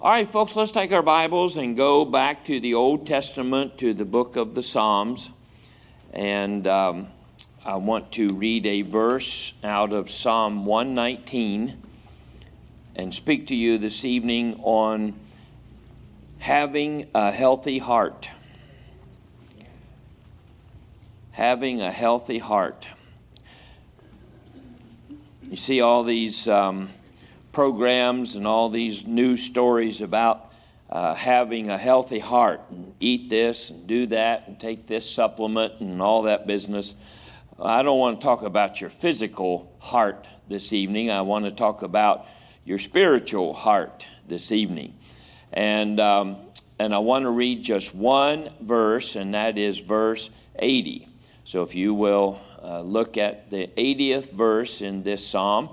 All right, folks, let's take our Bibles and go back to the Old Testament, to the book of the Psalms. And I want to read a verse out of Psalm 119 and speak to you this evening on having a healthy heart. Having a healthy heart. You see all these programs and all these news stories about having a healthy heart, and eat this and do that and take this supplement and all that business. I don't want to talk about your physical heart this evening. I want to talk about your spiritual heart this evening. And I want to read just one verse, and that is verse 80. So if you will look at the 80th verse in this psalm,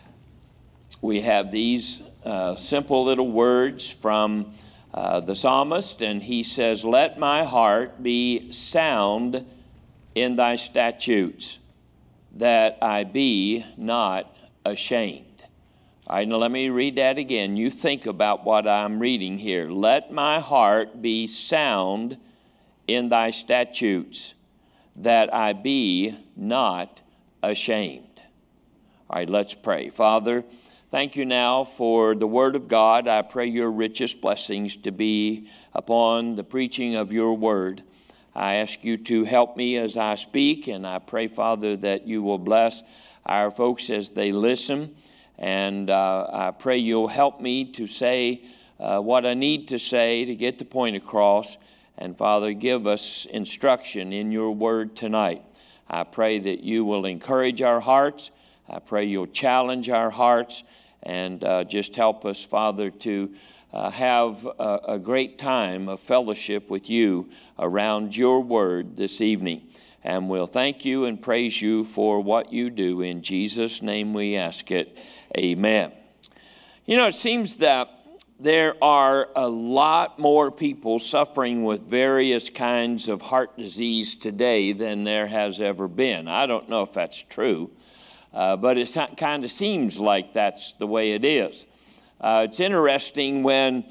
we have these simple little words from the psalmist, and he says, "Let my heart be sound in thy statutes, that I be not ashamed." All right, now let me read that again. You think about what I'm reading here. "Let my heart be sound in thy statutes, that I be not ashamed." All right, let's pray. Father, thank you now for the Word of God. I pray your richest blessings to be upon the preaching of your Word. I ask you to help me as I speak, and I pray, Father, that you will bless our folks as they listen. And I pray you'll help me to say what I need to say to get the point across. And, Father, give us instruction in your Word tonight. I pray that you will encourage our hearts. I pray you'll challenge our hearts. And just help us, Father, to have a great time of fellowship with you around your word this evening. And we'll thank you and praise you for what you do. In Jesus' name we ask it. Amen. You know, it seems that there are a lot more people suffering with various kinds of heart disease today than there has ever been. I don't know if that's true. But it kind of seems like that's the way it is. It's interesting when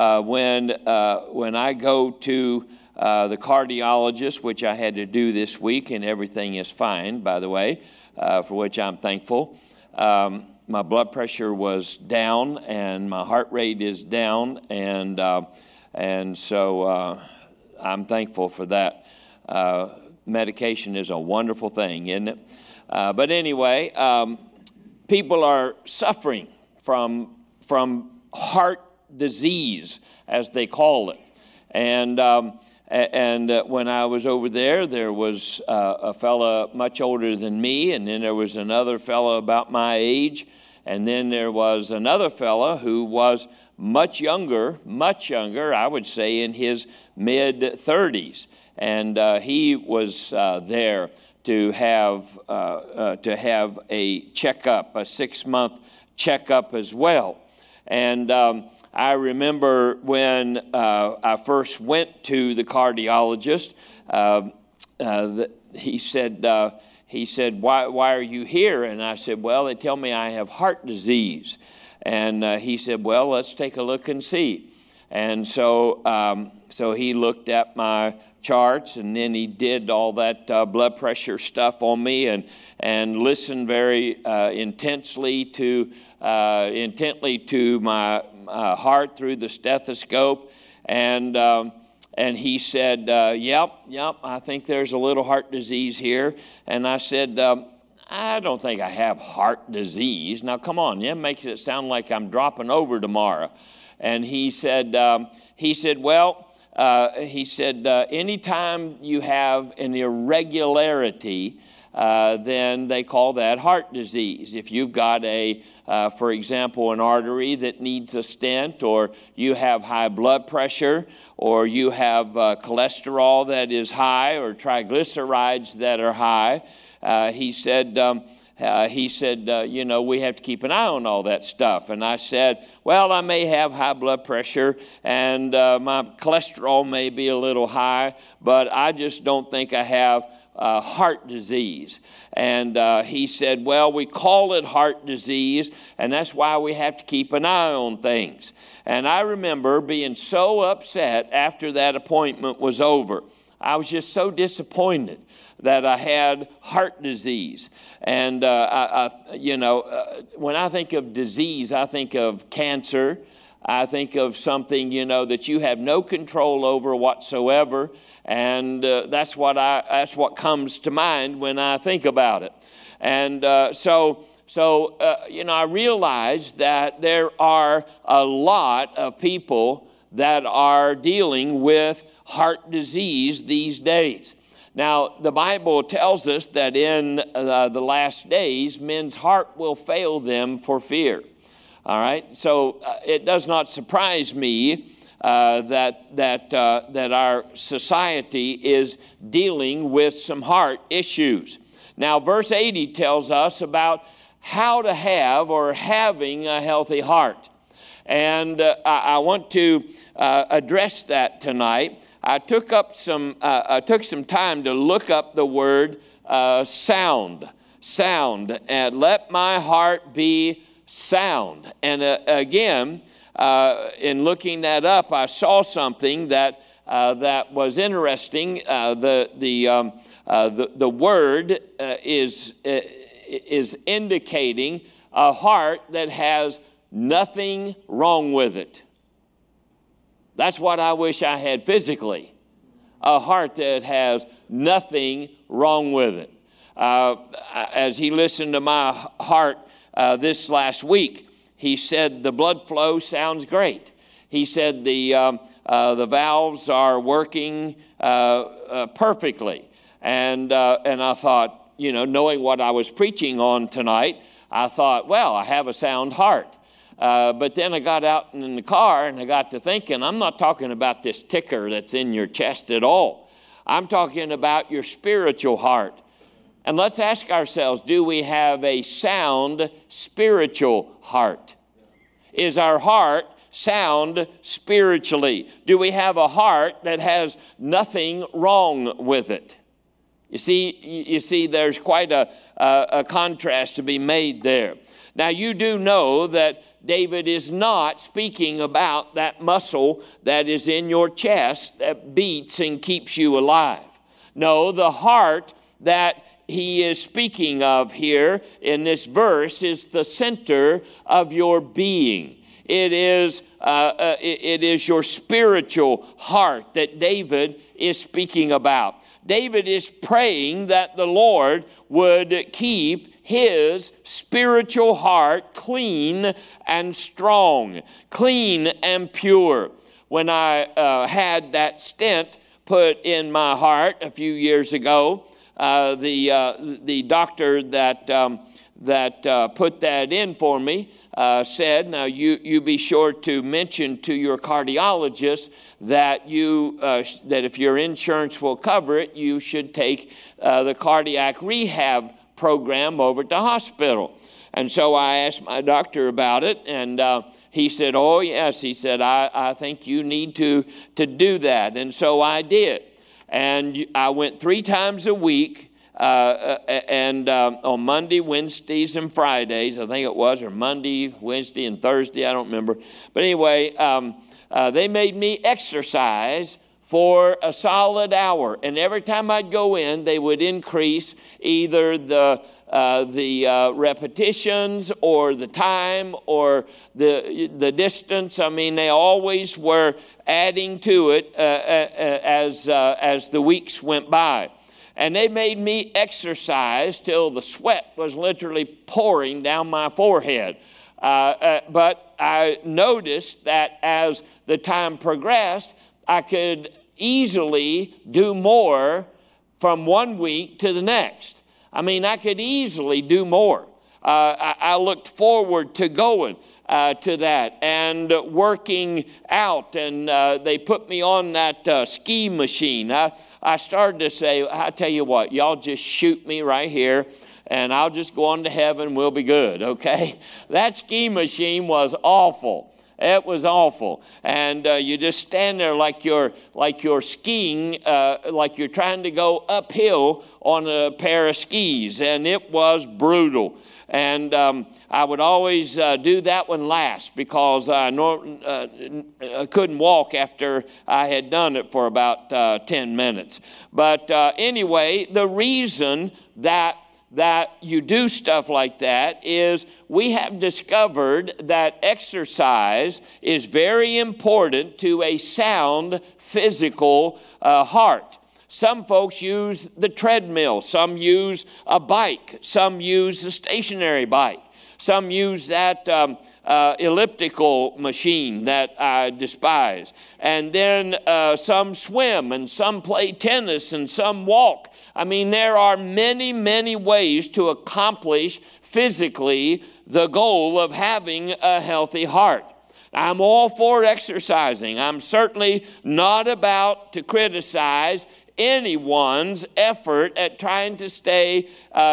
I go to the cardiologist, which I had to do this week, and everything is fine, by the way, for which I'm thankful. My blood pressure was down, and my heart rate is down, and so I'm thankful for that. Medication is a wonderful thing, isn't it? But anyway, people are suffering from heart disease, as they call it. And when I was over there was a fella much older than me, and then there was another fella about my age, and then there was another fella who was much younger, I would say in his mid-30s. And he was there to have a checkup, a 6-month checkup as well. And I remember when I first went to the cardiologist, he said, why are you here? And I said, well, they tell me I have heart disease. And he said, well, let's take a look and see. And so he looked at my charts, and then he did all that blood pressure stuff on me, and listened very intently to my heart through the stethoscope, and he said, yep, I think there's a little heart disease here. And I said, I don't think I have heart disease. Now come on, it makes it sound like I'm dropping over tomorrow. And he said, anytime you have an irregularity, then they call that heart disease. If you've got for example, an artery that needs a stent, or you have high blood pressure, or you have cholesterol that is high, or triglycerides that are high, he said, we have to keep an eye on all that stuff. And I said, well, I may have high blood pressure, and my cholesterol may be a little high, but I just don't think I have heart disease. And he said, well, we call it heart disease, and that's why we have to keep an eye on things. And I remember being so upset after that appointment was over. I was just so disappointed that I had heart disease. And, when I think of disease, I think of cancer. I think of something, that you have no control over whatsoever. And that's what comes to mind when I think about it. And so I realize that there are a lot of people that are dealing with heart disease these days. Now, the Bible tells us that in the last days, men's heart will fail them for fear. All right? So it does not surprise me that our society is dealing with some heart issues. Now, verse 80 tells us about how to have or having a healthy heart. And I want to address that tonight. I took some time to look up the word sound, and let my heart be sound. And again, in looking that up, I saw something that was interesting. The word is indicating a heart that has nothing wrong with it. That's what I wish I had physically, a heart that has nothing wrong with it. As he listened to my heart this last week, he said the blood flow sounds great. He said the valves are working perfectly. And I thought, knowing what I was preaching on tonight, I thought, well, I have a sound heart. But then I got out in the car and I got to thinking, I'm not talking about this ticker that's in your chest at all. I'm talking about your spiritual heart. And let's ask ourselves, do we have a sound spiritual heart? Is our heart sound spiritually? Do we have a heart that has nothing wrong with it? You see, there's quite a contrast to be made there. Now, you do know that David is not speaking about that muscle that is in your chest that beats and keeps you alive. No, the heart that he is speaking of here in this verse is the center of your being. It is your spiritual heart that David is speaking about. David is praying that the Lord would keep his spiritual heart clean and strong, clean and pure. When I had that stent put in my heart a few years ago, the doctor that put that in for me said, now you be sure to mention to your cardiologist that that if your insurance will cover it, you should take the cardiac rehab program over at the hospital. And so I asked my doctor about it, and he said, oh yes, he said, I think you need to do that. And so I did. And I went 3 times a week, and on Monday, Wednesdays, and Fridays, I think it was, or Monday, Wednesday, and Thursday, I don't remember. But anyway, they made me exercise for a solid hour. And every time I'd go in, they would increase either the repetitions or the time or the distance. I mean, they always were adding to it as the weeks went by. And they made me exercise till the sweat was literally pouring down my forehead. But I noticed that as the time progressed, I could easily do more from one week to the next. I mean, I could easily do more. I looked forward to going to that and working out, and they put me on that ski machine. I started to say, I tell you what, y'all just shoot me right here, and I'll just go on to heaven, we'll be good, okay? That ski machine was awful. It was awful. And you just stand there like you're skiing, like you're trying to go uphill on a pair of skis. And it was brutal. And I would always do that one last because I couldn't walk after I had done it for about 10 minutes. But anyway, the reason that you do stuff like that is we have discovered that exercise is very important to a sound physical heart. Some folks use the treadmill, some use a bike, some use a stationary bike, some use that elliptical machine that I despise, and then some swim, and some play tennis, and some walk. I mean, there are many, many ways to accomplish physically the goal of having a healthy heart. I'm all for exercising. I'm certainly not about to criticize anyone's effort at trying to stay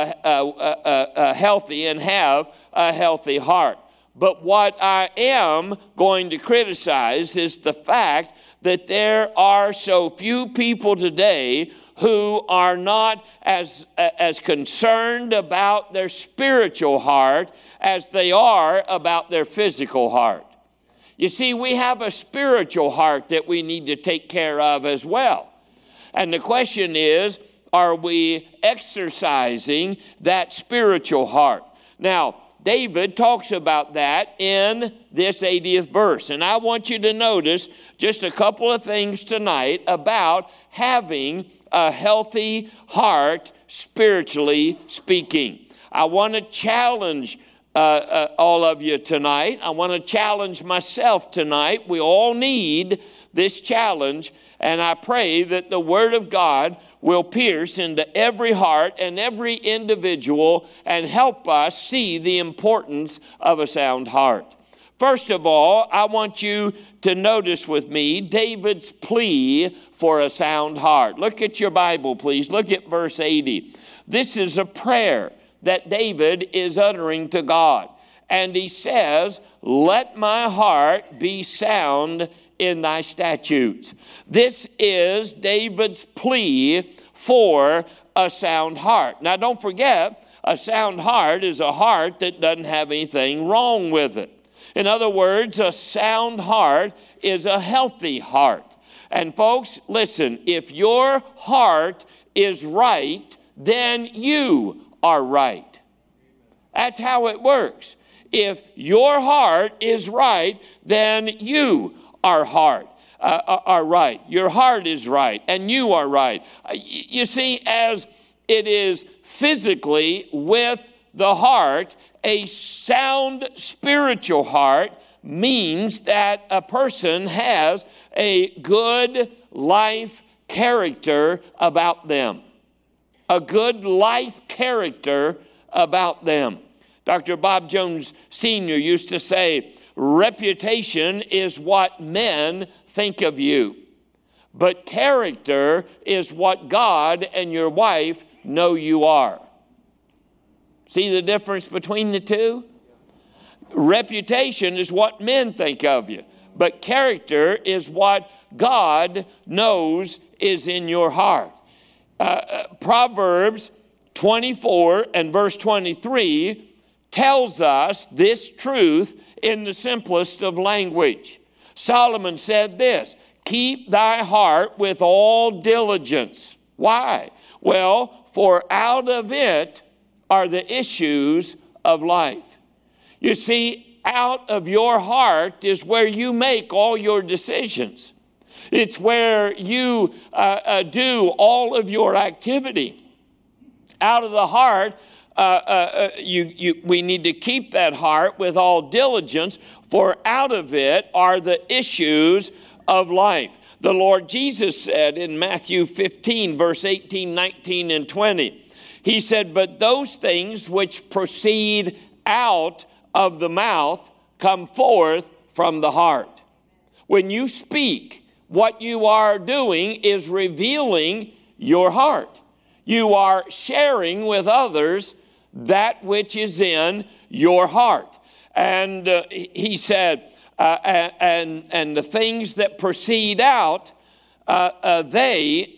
healthy and have a healthy heart. But what I am going to criticize is the fact that there are so few people today who are not as concerned about their spiritual heart as they are about their physical heart. You see, we have a spiritual heart that we need to take care of as well. And the question is, are we exercising that spiritual heart? Now, David talks about that in this 80th verse. And I want you to notice just a couple of things tonight about having a healthy heart, spiritually speaking. I want to challenge all of you tonight. I want to challenge myself tonight. We all need this challenge. And I pray that the Word of God will pierce into every heart and every individual and help us see the importance of a sound heart. First of all, I want you to notice with me David's plea for a sound heart. Look at your Bible, please. Look at verse 80. This is a prayer that David is uttering to God. And he says, "Let my heart be sound in thy statutes." This is David's plea for a sound heart. Now, don't forget, a sound heart is a heart that doesn't have anything wrong with it. In other words, a sound heart is a healthy heart. And folks, listen, if your heart is right, then you are right. That's how it works. If your heart is right, then you are right. Your heart is right, and you are right. You see, as it is physically with the heart, a sound spiritual heart means that a person has a good life character about them. A good life character about them. Dr. Bob Jones Sr. used to say, reputation is what men think of you, but character is what God and your wife know you are. See the difference between the two? Reputation is what men think of you, but character is what God knows is in your heart. Proverbs 24 and verse 23 tells us this truth in the simplest of language. Solomon said this, "Keep thy heart with all diligence." Why? Well, for out of it are the issues of life. You see, out of your heart is where you make all your decisions. It's where you do all of your activity. Out of the heart, we need to keep that heart with all diligence, for out of it are the issues of life. The Lord Jesus said in Matthew 15, verse 18, 19, and 20, he said, "But those things which proceed out of the mouth come forth from the heart." When you speak, what you are doing is revealing your heart. You are sharing with others that which is in your heart. And he said, and the things that proceed out, they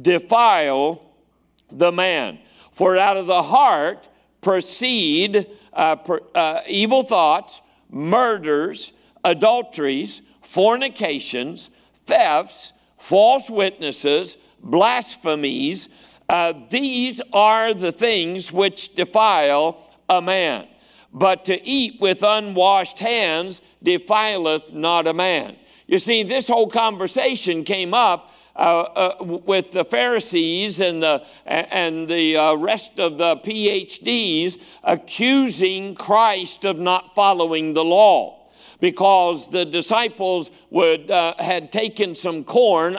defile the man. For out of the heart proceed evil thoughts, murders, adulteries, fornications, thefts, false witnesses, blasphemies. These are the things which defile a man. But to eat with unwashed hands defileth not a man. You see, this whole conversation came up with the Pharisees and the rest of the PhDs accusing Christ of not following the law, because the disciples had taken some corn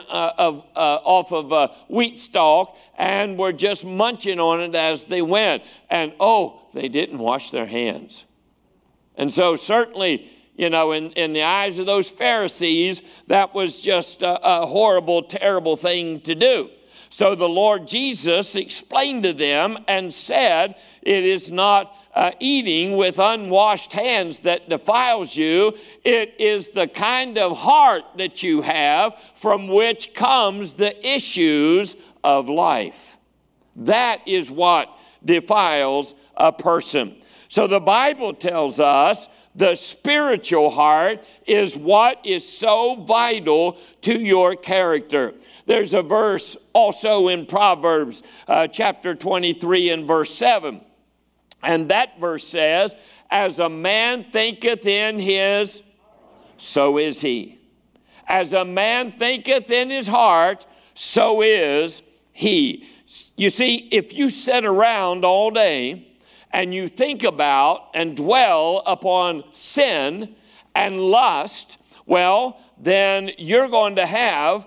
off of a wheat stalk and were just munching on it as they went. And they didn't wash their hands. And so certainly, in the eyes of those Pharisees, that was just a horrible, terrible thing to do. So the Lord Jesus explained to them and said, it is not eating with unwashed hands that defiles you. It is the kind of heart that you have from which comes the issues of life. That is what defiles a person. So the Bible tells us the spiritual heart is what is so vital to your character. There's a verse also in Proverbs chapter 23 and verse 7. And that verse says, as a man thinketh in his, so is he. As a man thinketh in his heart, so is he. You see, if you sit around all day and you think about and dwell upon sin and lust, well, then you're going to have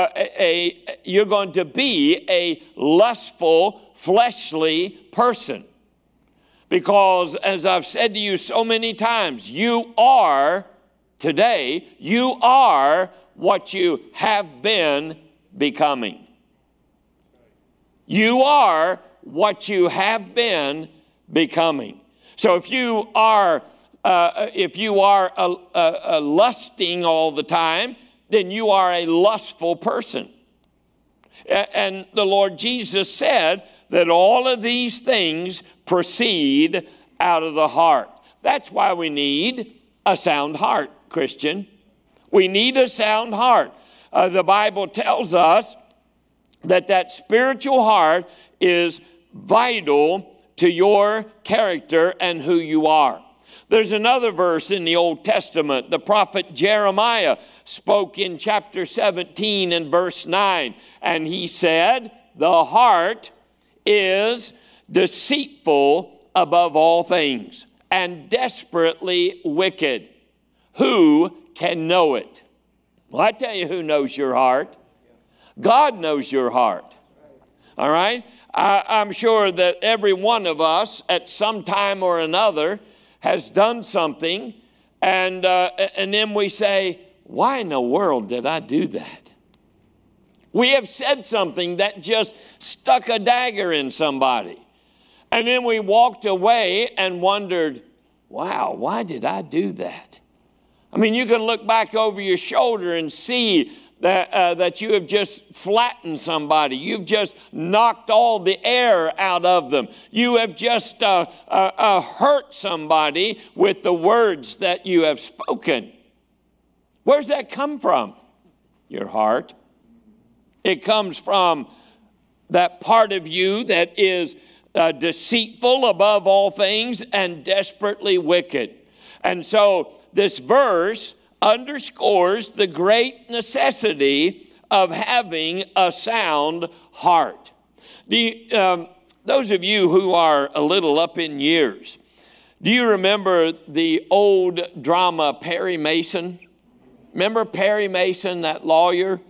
you're going to be a lustful, fleshly person. Because as I've said to you so many times, you are what you have been becoming. You are what you have been becoming. So if you are lusting all the time, then you are a lustful person. And the Lord Jesus said that all of these things proceed out of the heart. That's why we need a sound heart, Christian. We need a sound heart. The Bible tells us that spiritual heart is vital to your character and who you are. There's another verse in the Old Testament. The prophet Jeremiah spoke in chapter 17 and verse 9, and he said, the heart is deceitful above all things and desperately wicked. Who can know it? Well, I tell you who knows your heart. God knows your heart. All right? I'm sure that every one of us at some time or another has done something, and then we say, why in the world did I do that? We have said something that just stuck a dagger in somebody. And then we walked away and wondered, wow, why did I do that? I mean, you can look back over your shoulder and see that you have just flattened somebody. You've just knocked all the air out of them. You have just hurt somebody with the words that you have spoken. Where's that come from? Your heart. It comes from that part of you that is deceitful above all things and desperately wicked. And so this verse underscores the great necessity of having a sound heart. Those of you who are a little up in years, do you remember the old drama Perry Mason? Remember Perry Mason, that lawyer?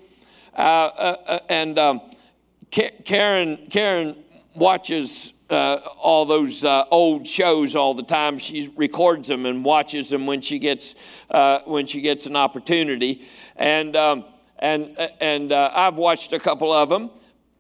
Karen watches all those old shows all the time. She records them and watches them when she gets an opportunity. And I've watched a couple of them.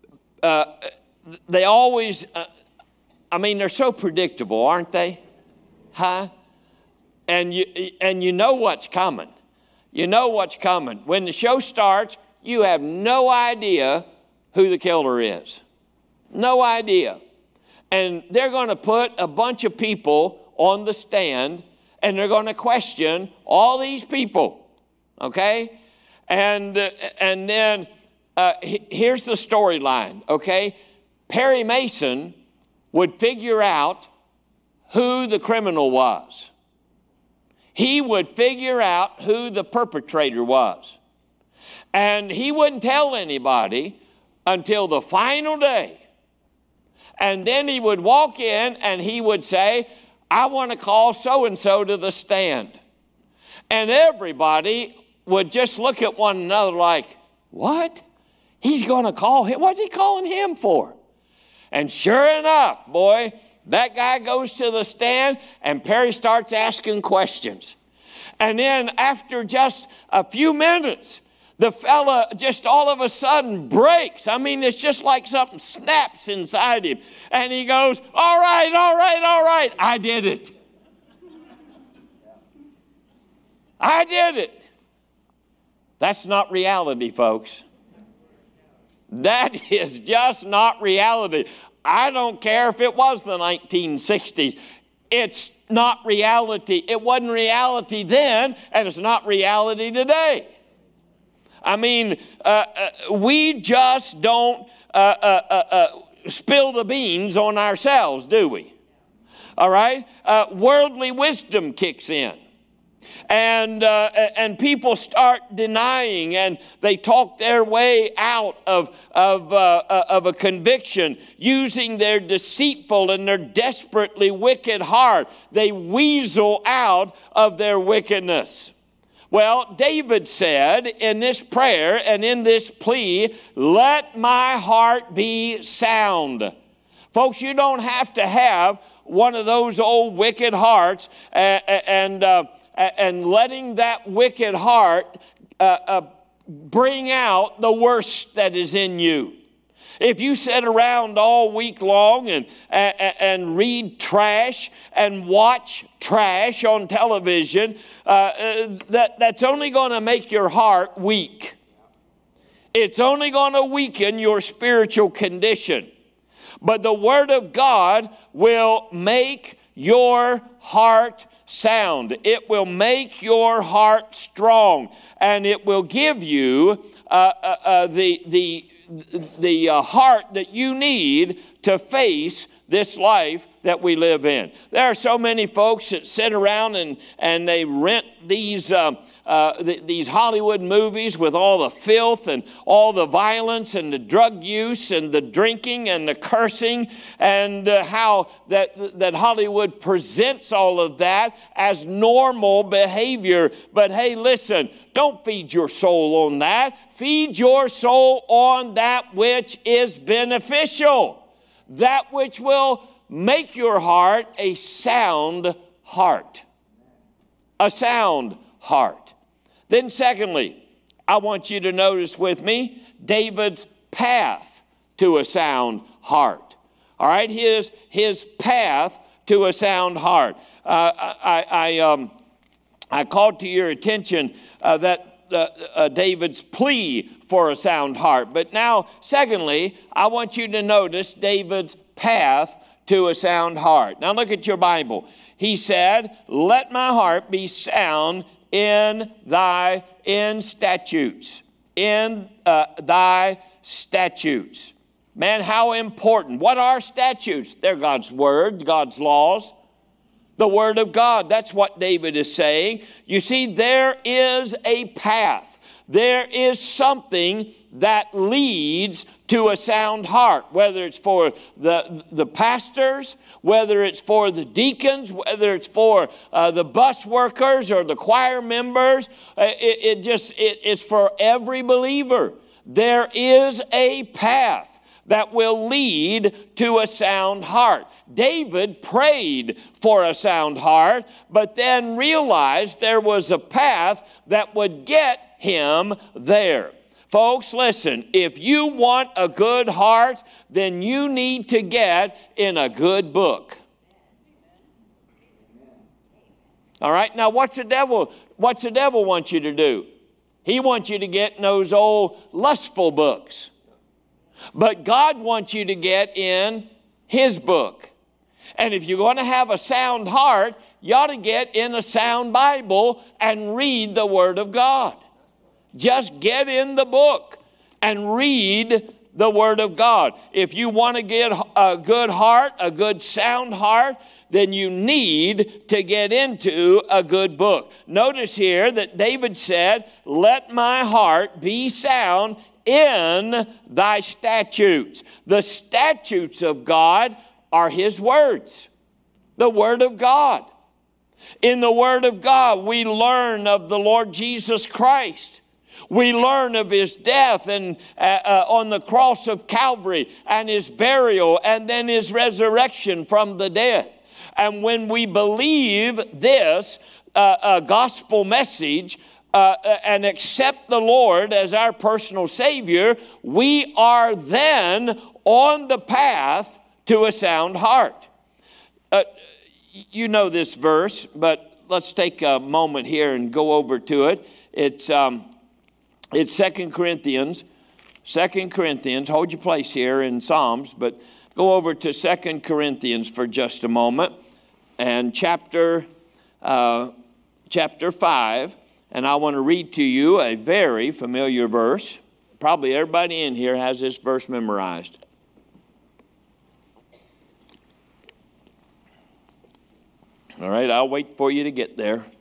They always, they're so predictable, aren't they? Huh? and you know what's coming. You know what's coming. When the show starts, you have no idea who the killer is. No idea. And they're going to put a bunch of people on the stand, and they're going to question all these people, okay? And then here's the storyline, okay? Perry Mason would figure out who the criminal was. He would figure out who the perpetrator was. And he wouldn't tell anybody until the final day. And then he would walk in and he would say, I want to call so-and-so to the stand. And everybody would just look at one another like, what? He's going to call him? What's he calling him for? And sure enough, boy, that guy goes to the stand and Perry starts asking questions. And then after just a few minutes, the fella just all of a sudden breaks. I mean, it's just like something snaps inside him. And he goes, all right, I did it. I did it. That's not reality, folks. That is just not reality. I don't care if it was the 1960s. It's not reality. It wasn't reality then, and it's not reality today. I mean, we just don't spill the beans on ourselves, do we? All right? Worldly wisdom kicks in. And people start denying, and they talk their way out of a conviction using their deceitful and their desperately wicked heart. They weasel out of their wickedness. Well, David said in this prayer and in this plea, let my heart be sound. Folks, you don't have to have one of those old wicked hearts and letting that wicked heart bring out the worst that is in you. If you sit around all week long and read trash and watch trash on television, that's only going to make your heart weak. It's only going to weaken your spiritual condition. But the Word of God will make your heart sound. It will make your heart strong, and it will give you the heart that you need to face this life that we live in. There are so many folks that sit around and they rent these Hollywood movies with all the filth and all the violence and the drug use and the drinking and the cursing, and how that Hollywood presents all of that as normal behavior. But hey, listen, don't feed your soul on that. Feed your soul on that which is beneficial, that which will make your heart a sound heart. A sound heart. Then secondly, I want you to notice with me David's path to a sound heart. All right, his path to a sound heart. I called to your attention that David's plea for a sound heart. But now, secondly, I want you to notice David's path to a sound heart. Now look at your Bible. He said, let my heart be sound in thy statutes. In thy statutes. Man, how important. What are statutes? They're God's word, God's laws. The word of God. That's what David is saying. You see, there is a path. There is something that leads to a sound heart, whether it's for the pastors, whether it's for the deacons, whether it's for the bus workers or the choir members. It's for every believer. There is a path that will lead to a sound heart. David prayed for a sound heart, but then realized there was a path that would get him there. Folks, listen, if you want a good heart, then you need to get in a good book. All right, now what's the devil want you to do? He wants you to get in those old lustful books. But God wants you to get in His book. And if you're going to have a sound heart, you ought to get in a sound Bible and read the Word of God. Just get in the book and read the Word of God. If you want to get a good heart, a good sound heart, then you need to get into a good book. Notice here that David said, let my heart be sound in thy statutes. The statutes of God are His words, the Word of God. In the Word of God, we learn of the Lord Jesus Christ. We learn of His death and on the cross of Calvary, and His burial, and then His resurrection from the dead. And when we believe this gospel message and accept the Lord as our personal Savior, we are then on the path to a sound heart. You know this verse, but let's take a moment here and go over to it. It's 2 Corinthians. 2 Corinthians, hold your place here in Psalms, but go over to 2 Corinthians for just a moment, and chapter 5, and I want to read to you a very familiar verse. Probably everybody in here has this verse memorized. All right, I'll wait for you to get there. All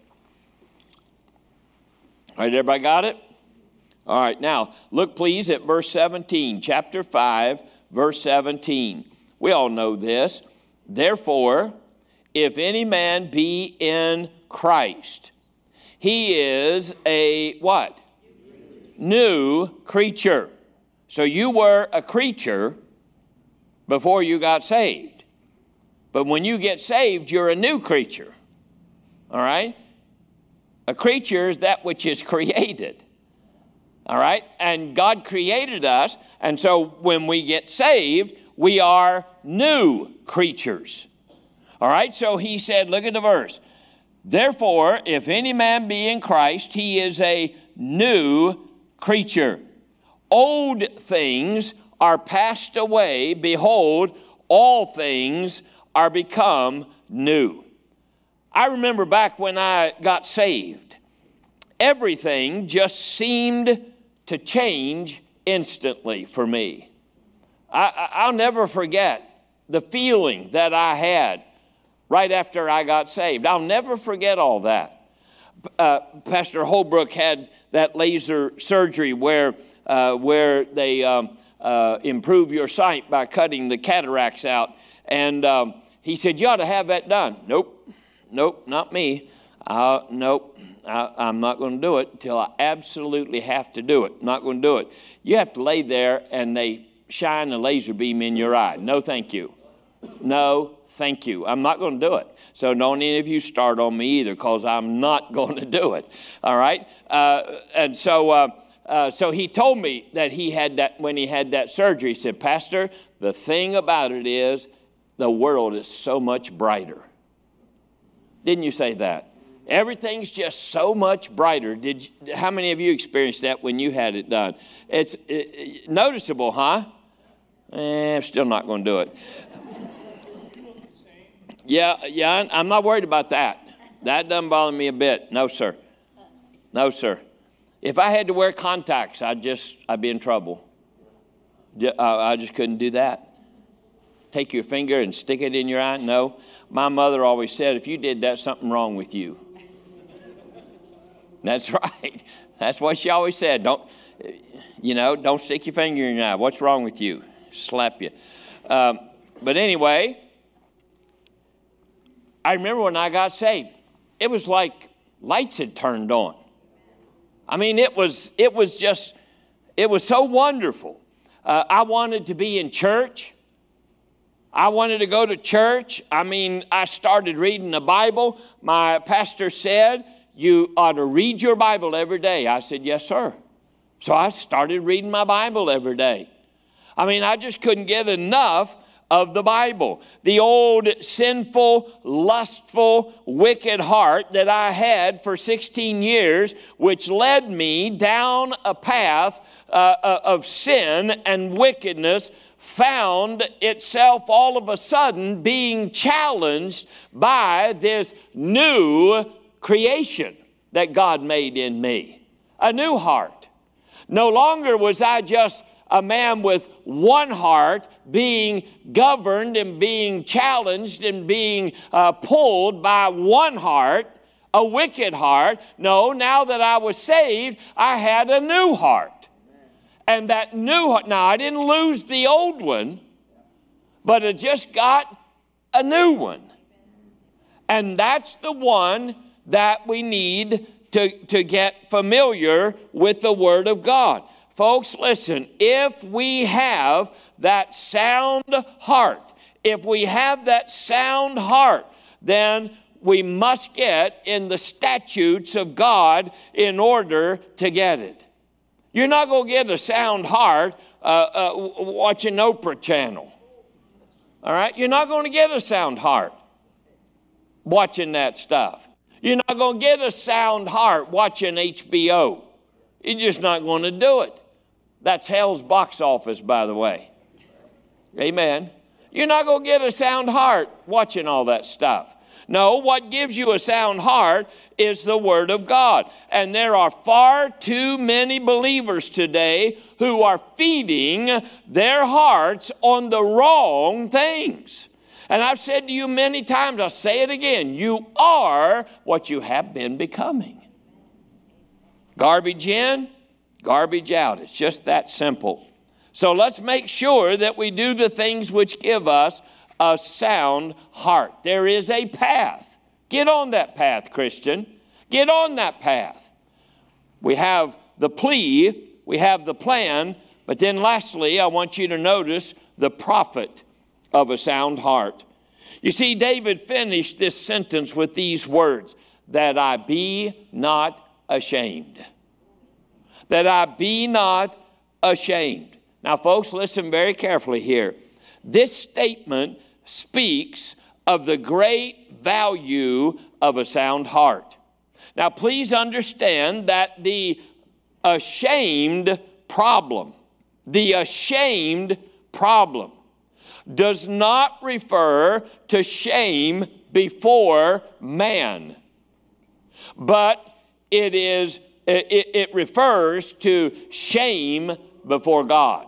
right, everybody got it? All right, now look please at verse 17, chapter 5, verse 17. We all know this. Therefore, if any man be in Christ, he is a what? New creature. So you were a creature before you got saved. But when you get saved, you're a new creature. All right? A creature is that which is created. All right? And God created us, and so when we get saved, we are new creatures. All right? So he said, look at the verse. Therefore, if any man be in Christ, he is a new creature. Old things are passed away. Behold, all things are become new. I remember back when I got saved, everything just seemed to change instantly for me. I'll never forget the feeling that I had right after I got saved. I'll never forget all that. Pastor Holbrook had that laser surgery where they improve your sight by cutting the cataracts out. And he said, you ought to have that done. Nope, not me. Nope, I'm not going to do it until I absolutely have to do it. I'm not going to do it. You have to lay there and they shine a laser beam in your eye. No, thank you. No, thank you. I'm not going to do it. So don't any of you start on me either, because I'm not going to do it. All right? So he told me that he had that when he had that surgery. He said, Pastor, the thing about it is the world is so much brighter. Didn't you say that? Everything's just so much brighter. How many of you experienced that when you had it done? It's noticeable, huh? I'm still not going to do it. Yeah, I'm not worried about that. That doesn't bother me a bit. No, sir. If I had to wear contacts, I'd be in trouble. I just couldn't do that. Take your finger and stick it in your eye? No. My mother always said, if you did that, something wrong with you. That's right. That's what she always said. Don't stick your finger in your eye. What's wrong with you? Slap you. But anyway, I remember when I got saved, it was like lights had turned on. I mean, it was so wonderful. I wanted to be in church. I wanted to go to church. I mean, I started reading the Bible. My pastor said, you ought to read your Bible every day. I said, yes, sir. So I started reading my Bible every day. I mean, I just couldn't get enough of the Bible. The old sinful, lustful, wicked heart that I had for 16 years, which led me down a path of sin and wickedness, found itself all of a sudden being challenged by this new creation that God made in me. A new heart. No longer was I just a man with one heart being governed and being challenged and being pulled by one heart, a wicked heart. No, now that I was saved, I had a new heart. And that new heart, now I didn't lose the old one, but I just got a new one. And that's the one that we need to get familiar with the Word of God. Folks, listen, if we have that sound heart, then we must get in the statutes of God in order to get it. You're not going to get a sound heart watching Oprah Channel. All right? You're not going to get a sound heart watching that stuff. You're not going to get a sound heart watching HBO. You're just not going to do it. That's hell's box office, by the way. Amen. You're not going to get a sound heart watching all that stuff. No, what gives you a sound heart is the Word of God. And there are far too many believers today who are feeding their hearts on the wrong things. And I've said to you many times, I'll say it again, you are what you have been becoming. Garbage in, garbage out. It's just that simple. So let's make sure that we do the things which give us a sound heart. There is a path. Get on that path, Christian. Get on that path. We have the plea, we have the plan, but then lastly, I want you to notice the profit of a sound heart. You see, David finished this sentence with these words, that I be not ashamed. That I be not ashamed. Now, folks, listen very carefully here. This statement speaks of the great value of a sound heart. Now, please understand that the ashamed problem does not refer to shame before man, but it refers to shame before God.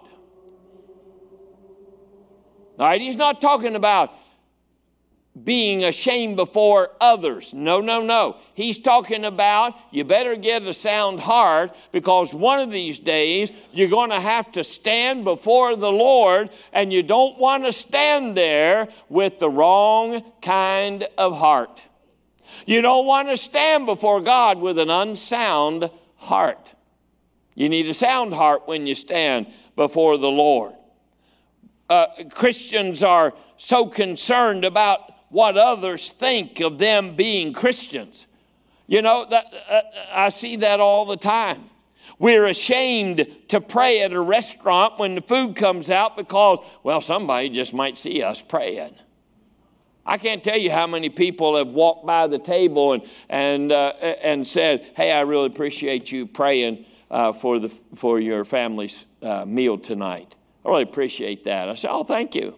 All right, he's not talking about being ashamed before others. No. He's talking about you better get a sound heart, because one of these days you're going to have to stand before the Lord, and you don't want to stand there with the wrong kind of heart. You don't want to stand before God with an unsound heart. You need a sound heart when you stand before the Lord. Christians are so concerned about what others think of them being Christians. You know, I see that all the time. We're ashamed to pray at a restaurant when the food comes out because, well, somebody just might see us praying. I can't tell you how many people have walked by the table and said, hey, I really appreciate you praying for your family's meal tonight. I really appreciate that. I said, oh, thank you.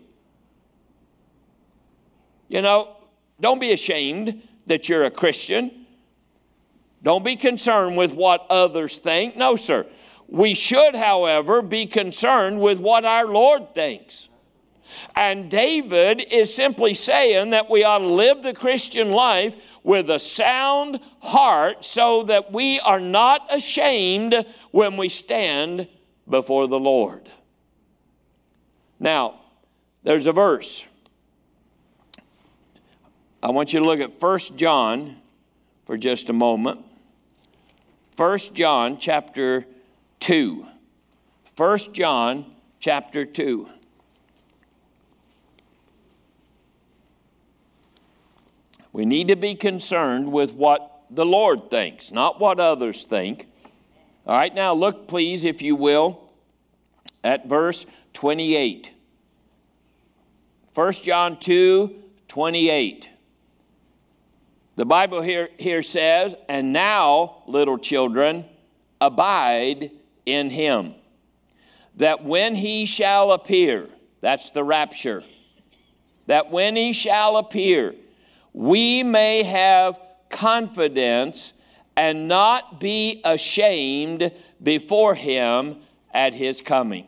You know, don't be ashamed that you're a Christian. Don't be concerned with what others think. No, sir. We should, however, be concerned with what our Lord thinks. And David is simply saying that we ought to live the Christian life with a sound heart so that we are not ashamed when we stand before the Lord. Now, there's a verse. I want you to look at 1 John for just a moment. 1 John chapter 2. 1 John chapter 2. We need to be concerned with what the Lord thinks, not what others think. All right, now look, please, if you will, at verse 28. 1 John 2:28. The Bible here says, "And now, little children, abide in him, that when he shall appear," that's the rapture, "that when he shall appear, we may have confidence and not be ashamed before him at his coming."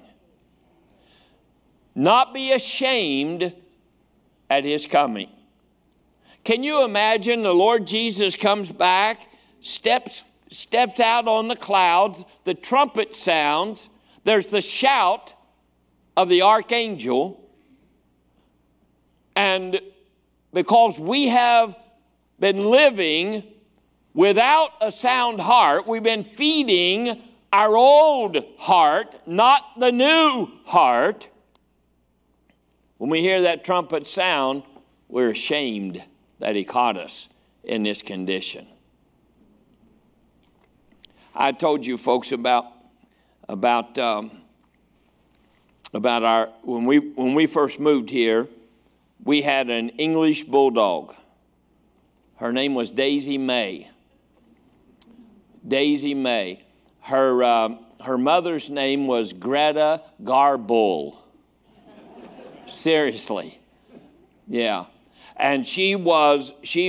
Not be ashamed at his coming. Can you imagine the Lord Jesus comes back, steps out on the clouds, the trumpet sounds, there's the shout of the archangel, and because we have been living without a sound heart, we've been feeding our old heart, not the new heart. When we hear that trumpet sound, we're ashamed that he caught us in this condition. I told you folks about our when we first moved here, we had an English bulldog. Her name was Daisy May. Daisy May. Her mother's name was Greta Garbull. Seriously, yeah. And she was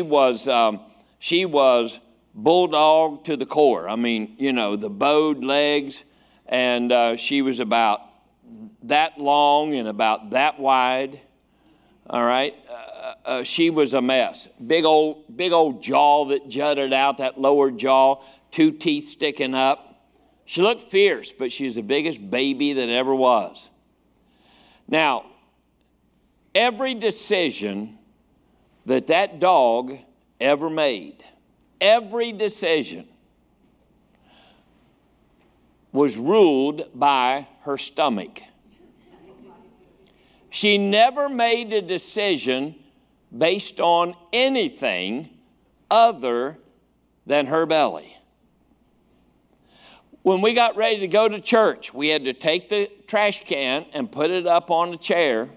bulldog to the core. I mean, you know, the bowed legs, and she was about that long and about that wide. All right, she was a mess. Big old jaw that jutted out, that lower jaw, 2 teeth sticking up. She looked fierce, but she was the biggest baby that ever was. Now, every decision that dog ever made, every decision was ruled by her stomach. She never made a decision based on anything other than her belly. When we got ready to go to church, we had to take the trash can and put it up on the chair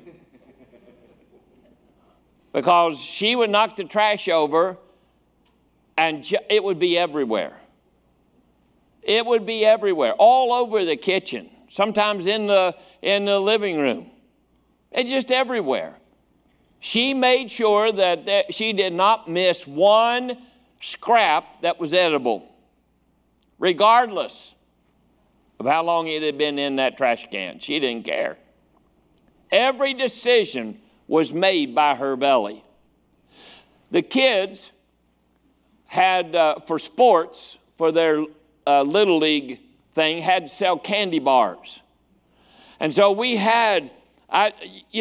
because she would knock the trash over and it would be everywhere. It would be everywhere, all over the kitchen, sometimes in the living room. It's just everywhere. She made sure that she did not miss one scrap that was edible, regardless of how long it had been in that trash can. She didn't care. Every decision was made by her belly. The kids had, for sports, for their Little League thing, had to sell candy bars. And so we had, I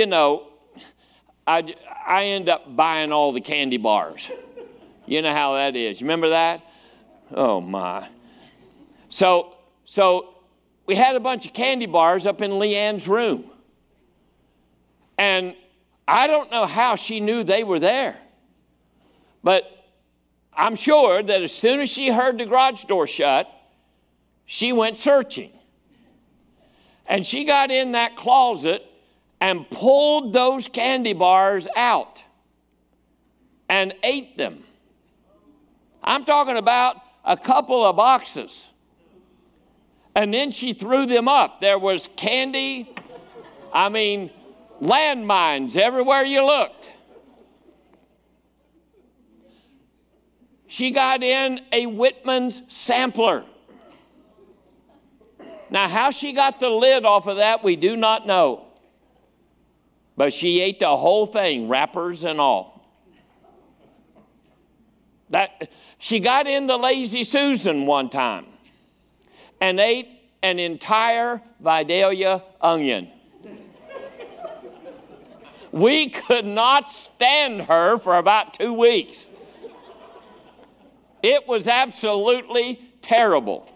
end up buying all the candy bars. You know how that is. You remember that? Oh, my. So we had a bunch of candy bars up in Leanne's room. And I don't know how she knew they were there. But I'm sure that as soon as she heard the garage door shut, she went searching. And she got in that closet and pulled those candy bars out and ate them. I'm talking about a couple of boxes. And then she threw them up. There was candy, landmines everywhere you looked. She got in a Whitman's sampler. Now, how she got the lid off of that, we do not know. But she ate the whole thing, wrappers and all. She got in the Lazy Susan one time and ate an entire Vidalia onion. We could not stand her for about 2 weeks. It was absolutely terrible.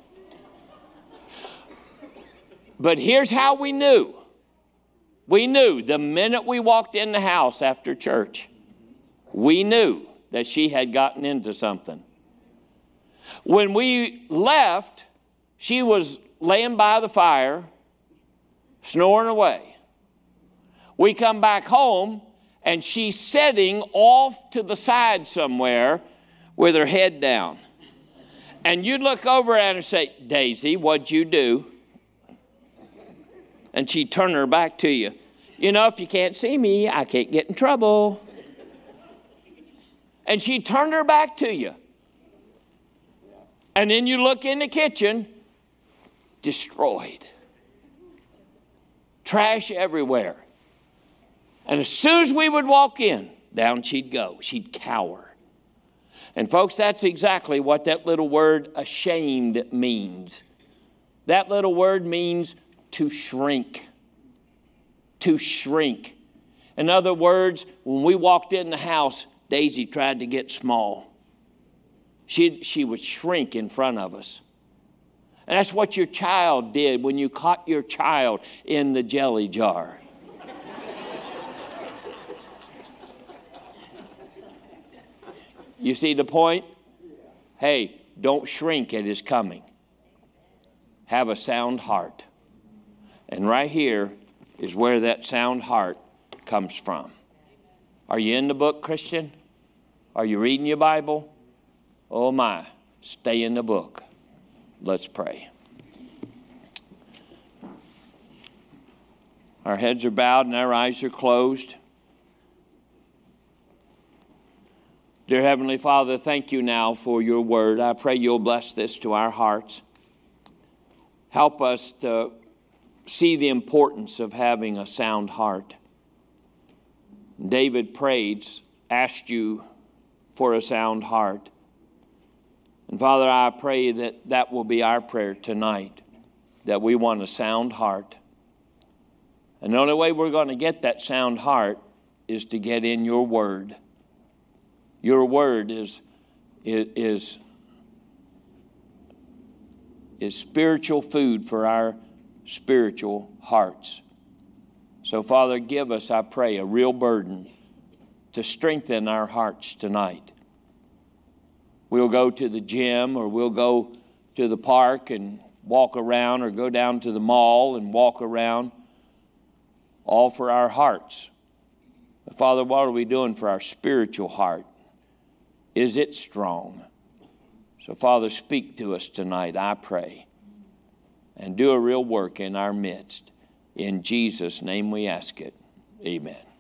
But here's how we knew. We knew the minute we walked in the house after church, we knew that she had gotten into something. When we left, she was laying by the fire, snoring away. We come back home, and she's sitting off to the side somewhere with her head down. And you'd look over at her and say, Daisy, what'd you do? And she'd turn her back to you. You know, if you can't see me, I can't get in trouble. And she'd turn her back to you. And then you look in the kitchen, destroyed. Trash everywhere. And as soon as we would walk in, down she'd go. She'd cower. And folks, that's exactly what that little word ashamed means. That little word means to shrink. To shrink. In other words, when we walked in the house, Daisy tried to get small. She would shrink in front of us. And that's what your child did when you caught your child in the jelly jar. You see the point? Hey, don't shrink at his coming. Have a sound heart. And right here is where that sound heart comes from. Are you in the book, Christian? Are you reading your Bible? Oh my, stay in the book. Let's pray. Our heads are bowed and our eyes are closed. Dear Heavenly Father, thank you now for your word. I pray you'll bless this to our hearts. Help us to see the importance of having a sound heart. David prayed, asked you for a sound heart. And Father, I pray that that will be our prayer tonight, that we want a sound heart. And the only way we're going to get that sound heart is to get in your word. Your word is spiritual food for our spiritual hearts. So, Father, give us, I pray, a real burden to strengthen our hearts tonight. We'll go to the gym, or we'll go to the park and walk around, or go down to the mall and walk around, all for our hearts. But Father, what are we doing for our spiritual heart? Is it strong? So, Father, speak to us tonight, I pray, and do a real work in our midst. In Jesus' name we ask it. Amen.